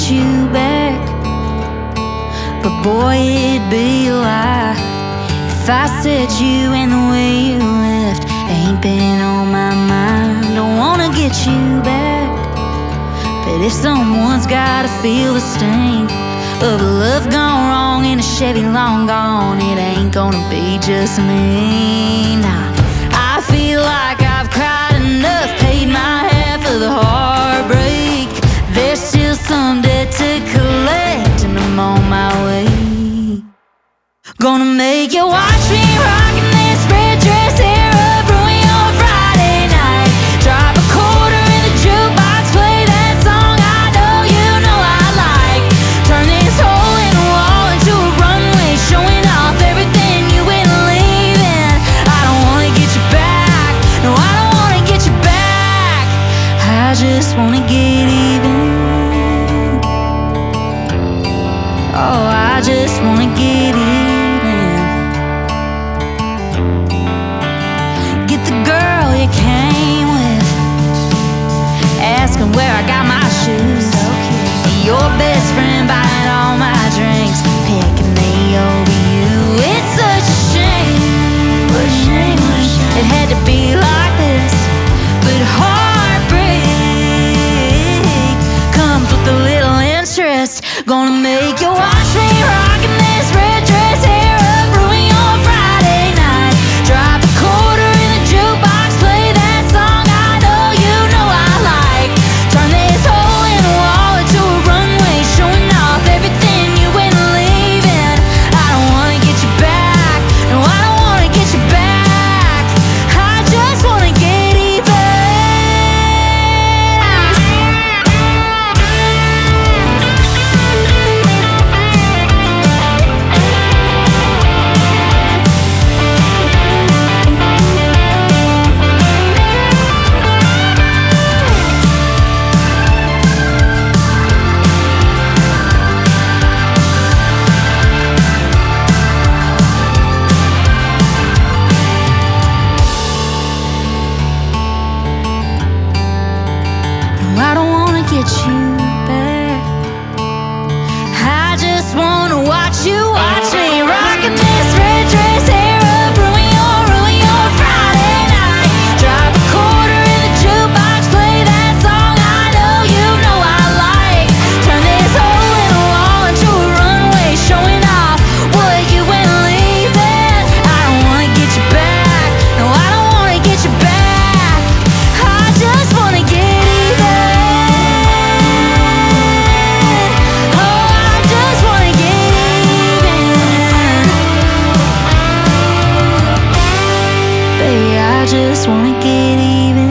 get you back, but boy, it'd be a lie if I said you and the way you left ain't been on my mind. Don't wanna get you back, but if someone's gotta feel the stain of a love gone wrong in a Chevy long gone, it ain't gonna be just me. Nah, I feel like I've cried enough, paid my half of the heartbreak. There's still some debt to collect, and I'm on my way. Gonna make you watch me rockin' this red dress, hair up, ruin your Friday night. Drop a quarter in the jukebox, play that song I know you know I like. Turn this hole in the wall into a runway, showing off everything you been leaving. I don't wanna get you back, no, I don't wanna get you back. I just wanna get even. Oh, I just wanna get even. Get the girl you came with, asking where I got my shoes. Your best friend buying all my drinks, picking me over you. It's such a shame, it had to be like this. But heartbreak comes with a little interest. Gonna make you watch me rockin' this red dress, hair up, ruin your Friday night. Drop a quarter in the jukebox, play that song I know you know I like. Turn this hole in the wall into a runway, showing off everything you been leaving. I don't wanna get you back, no, I don't wanna get you back. I just wanna get even. I don't wanna get you back. I just wanna watch you watch me rockin' this red dress, hair up, ruin your Friday night. Drop a quarter in the jukebox, play that song I know you know I like. Turn this hole in the wall into a runway, showing off what you been leaving. I don't wanna get you back, no, I don't wanna get you back. I just wanna get even. Baby, I just wanna get even.